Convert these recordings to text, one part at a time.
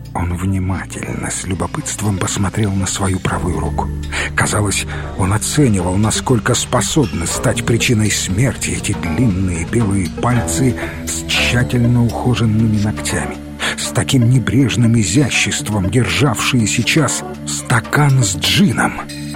Он внимательно, с любопытством посмотрел на свою правую руку. Казалось, он оценивал, насколько способны стать причиной смерти эти длинные белые пальцы с тщательно ухоженными ногтями, с таким небрежным изяществом державшие сейчас стакан с джином.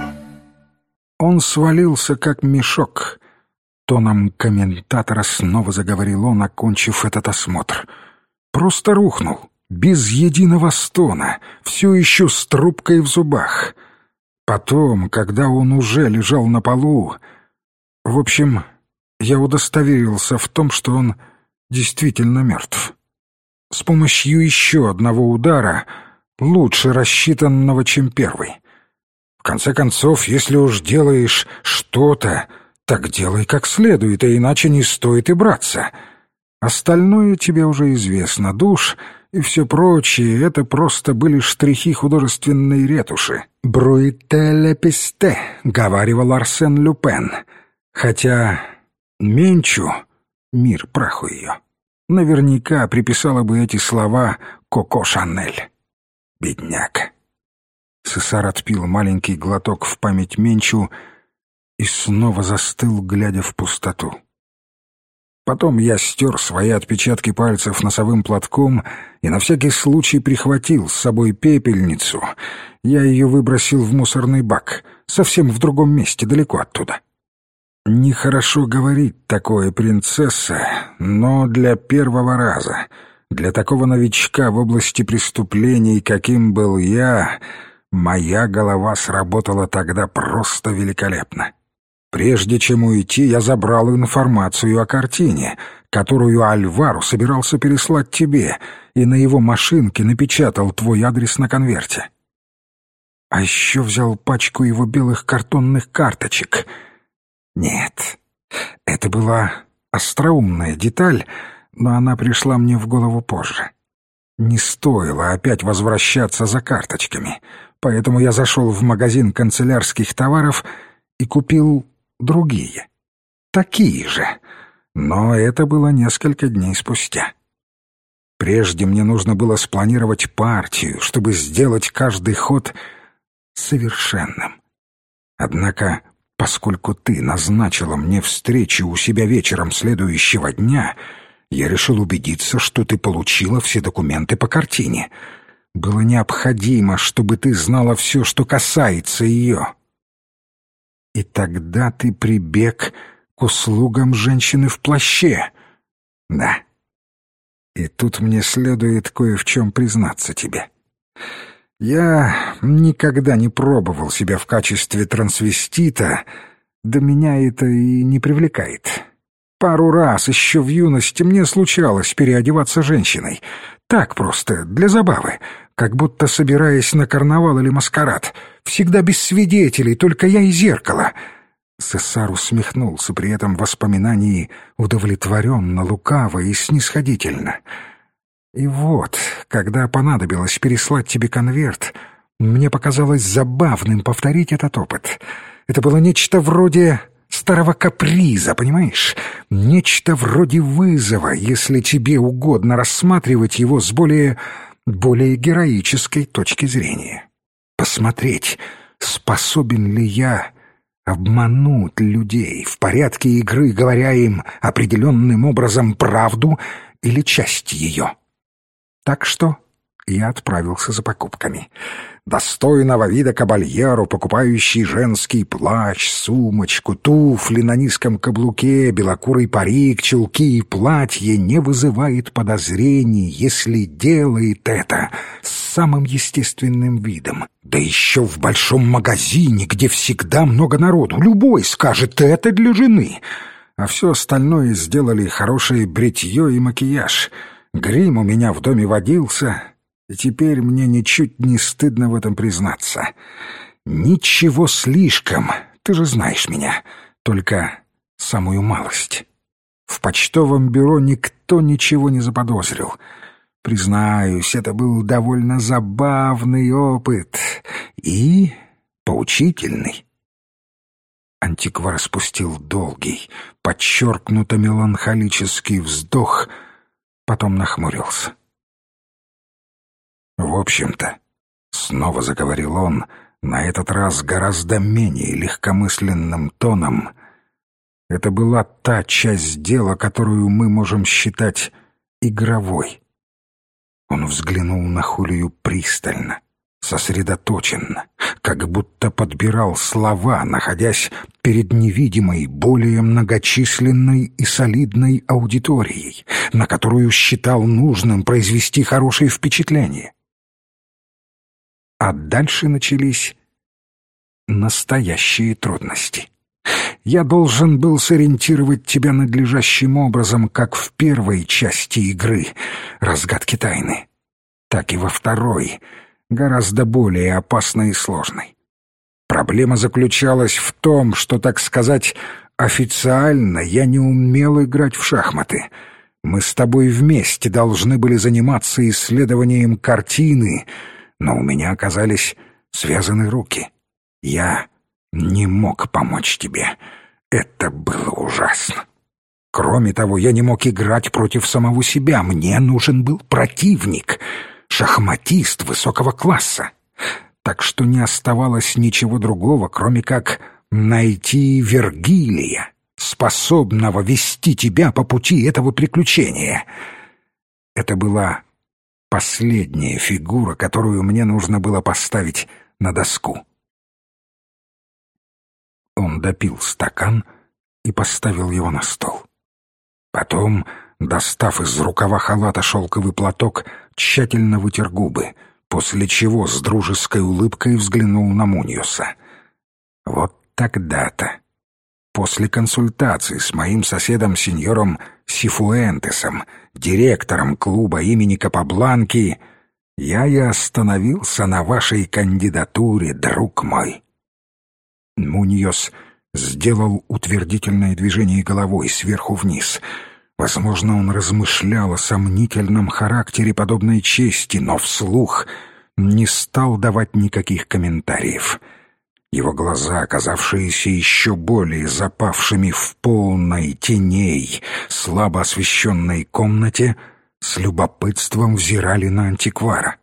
Он свалился, как мешок. Тоном комментатора снова заговорил он, окончив этот осмотр. Просто рухнул, без единого стона, все еще с трубкой в зубах. Потом, когда он уже лежал на полу... В общем, я удостоверился в том, что он действительно мертв. С помощью еще одного удара, лучше рассчитанного, чем первый. В конце концов, если уж делаешь что-то, так делай как следует, а иначе не стоит и браться. Остальное тебе уже известно, душ и все прочее — это просто были штрихи художественной ретуши. «Бруителе писте», — говаривал Арсен Люпен. Хотя Менчу, мир праху ее, наверняка приписала бы эти слова Коко Шанель. Бедняк. Сесар отпил маленький глоток в память Менчу и снова застыл, глядя в пустоту. Потом я стер свои отпечатки пальцев носовым платком и на всякий случай прихватил с собой пепельницу. Я ее выбросил в мусорный бак, совсем в другом месте, далеко оттуда. Нехорошо говорить такое, принцесса, но для первого раза, для такого новичка в области преступлений, каким был я, моя голова сработала тогда просто великолепно. Прежде чем уйти, я забрал информацию о картине, которую Альваро собирался переслать тебе, и на его машинке напечатал твой адрес на конверте. А еще взял пачку его белых картонных карточек. Нет, это была остроумная деталь, но она пришла мне в голову позже. Не стоило опять возвращаться за карточками, поэтому я зашел в магазин канцелярских товаров и купил другие, такие же, но это было несколько дней спустя. Прежде мне нужно было спланировать партию, чтобы сделать каждый ход совершенным. Однако, поскольку ты назначила мне встречу у себя вечером следующего дня, я решил убедиться, что ты получила все документы по картине. Было необходимо, чтобы ты знала все, что касается ее. И тогда ты прибег к услугам женщины в плаще. Да. И тут мне следует кое в чем признаться тебе. Я никогда не пробовал себя в качестве трансвестита, да меня это и не привлекает. Пару раз еще в юности мне случалось переодеваться женщиной. Так просто, для забавы, как будто собираясь на карнавал или маскарад. Всегда без свидетелей, только я и зеркало. Сесар усмехнулся при этом воспоминании удовлетворенно, лукаво и снисходительно. И вот, когда понадобилось переслать тебе конверт, мне показалось забавным повторить этот опыт. Это было нечто вроде старого каприза, понимаешь? Нечто вроде вызова, если тебе угодно рассматривать его с более героической точки зрения. Посмотреть, способен ли я обмануть людей в порядке игры, говоря им определенным образом правду или часть ее. Так что я отправился за покупками. Достойного вида кабальеру, покупающий женский плащ, сумочку, туфли на низком каблуке, белокурый парик, чулки и платье, не вызывает подозрений, если делает это с самым естественным видом. Да еще в большом магазине, где всегда много народу. Любой скажет: это для жены. А все остальное сделали хорошее бритье и макияж. Грим у меня в доме водился, и теперь мне ничуть не стыдно в этом признаться. Ничего слишком, ты же знаешь меня, только самую малость. В почтовом бюро никто ничего не заподозрил. Признаюсь, это был довольно забавный опыт и поучительный. Антиквар спустил долгий, подчеркнуто меланхолический вздох, потом нахмурился. В общем-то, снова заговорил он, на этот раз гораздо менее легкомысленным тоном, это была та часть дела, которую мы можем считать игровой. Он взглянул на Хулию пристально, сосредоточенно, как будто подбирал слова, находясь перед невидимой, более многочисленной и солидной аудиторией, на которую считал нужным произвести хорошее впечатление. А дальше начались настоящие трудности. Я должен был сориентировать тебя надлежащим образом как в первой части игры «Разгадки тайны», так и во второй, гораздо более опасной и сложной. Проблема заключалась в том, что, так сказать, официально я не умел играть в шахматы. Мы с тобой вместе должны были заниматься исследованием картины, но у меня оказались связаны руки. Я не мог помочь тебе. Это было ужасно. Кроме того, я не мог играть против самого себя. Мне нужен был противник, шахматист высокого класса. Так что не оставалось ничего другого, кроме как найти Вергилия, способного вести тебя по пути этого приключения. Это была последняя фигура, которую мне нужно было поставить на доску. Он допил стакан и поставил его на стол. Потом, достав из рукава халата шелковый платок, тщательно вытер губы, после чего с дружеской улыбкой взглянул на Муньоса. Вот тогда-то, после консультации с моим соседом сеньором Сифуэнтесом, директором клуба имени Капабланки, я и остановился на вашей кандидатуре, друг мой. Муньос сделал утвердительное движение головой сверху вниз. Возможно, он размышлял о сомнительном характере подобной чести, но вслух не стал давать никаких комментариев. Его глаза, оказавшиеся еще более запавшими в полной теней слабо освещенной комнате, с любопытством взирали на антиквара.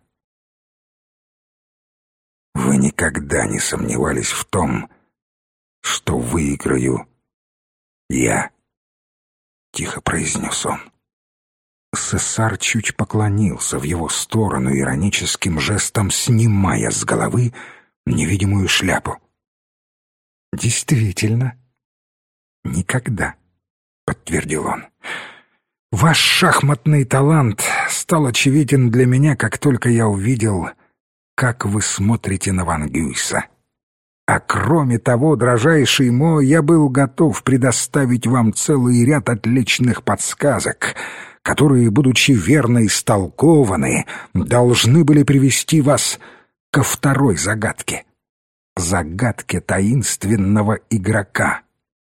«Вы никогда не сомневались в том, что выиграю я», — тихо произнес он. Сесар чуть поклонился в его сторону, ироническим жестом снимая с головы невидимую шляпу. «Действительно, никогда», — подтвердил он. «Ваш шахматный талант стал очевиден для меня, как только я увидел, как вы смотрите на Ван Гюйса. А кроме того, дрожайший мой, я был готов предоставить вам целый ряд отличных подсказок, которые, будучи верно истолкованы, должны были привести вас ко второй загадке. Загадке таинственного игрока».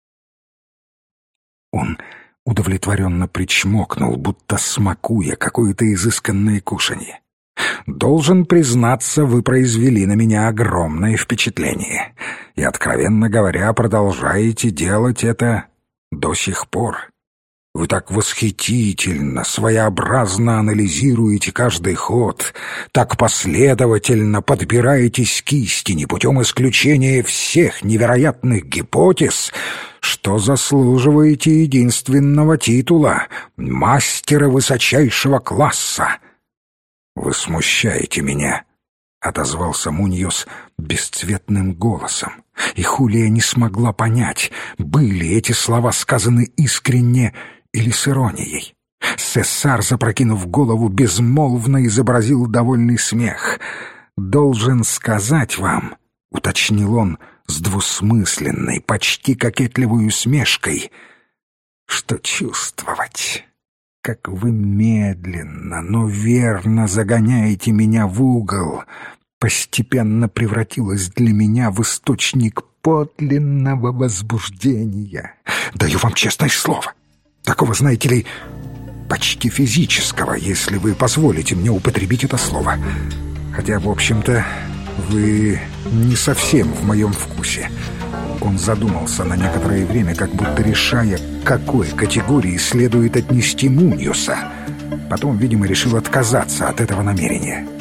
Он удовлетворенно причмокнул, будто смакуя какое-то изысканное кушанье. «Должен признаться, вы произвели на меня огромное впечатление. И, откровенно говоря, продолжаете делать это до сих пор. Вы так восхитительно, своеобразно анализируете каждый ход, так последовательно подбираетесь к истине путем исключения всех невероятных гипотез, что заслуживаете единственного титула — мастера высочайшего класса». «Вы смущаете меня», — отозвался Муньос бесцветным голосом, и Хулия не смогла понять, были эти слова сказаны искренне или с иронией. Сесар, запрокинув голову, безмолвно изобразил довольный смех. «Должен сказать вам», — уточнил он с двусмысленной, почти кокетливой усмешкой, «что чувствовать, как вы медленно, но верно загоняете меня в угол, постепенно превратилось для меня в источник подлинного возбуждения. Даю вам честное слово. Такого, знаете ли, почти физического, если вы позволите мне употребить это слово. Хотя, в общем-то, вы не совсем в моем вкусе». Он задумался на некоторое время, как будто решая, к какой категории следует отнести Муньоса. Потом, видимо, решил отказаться от этого намерения.